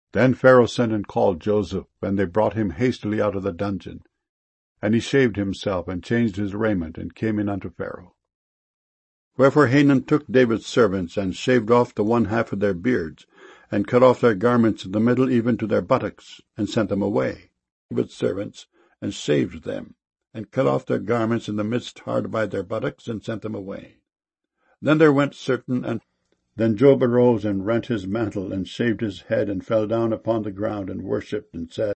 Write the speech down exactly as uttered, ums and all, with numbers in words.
Then Pharaoh sent and called Joseph, and they brought him hastily out of the dungeon. And he shaved himself, and changed his raiment, and came in unto Pharaoh. Wherefore Hanan took David's servants, and shaved off the one half of their beards, and cut off their garments in the middle even to their buttocks, and sent them away. David's servants, and shaved them, and cut off their garments in the midst hard by their buttocks, and sent them away. Then there went certain, and then Job arose and rent his mantle, and shaved his head, and fell down upon the ground, and worshipped, and said,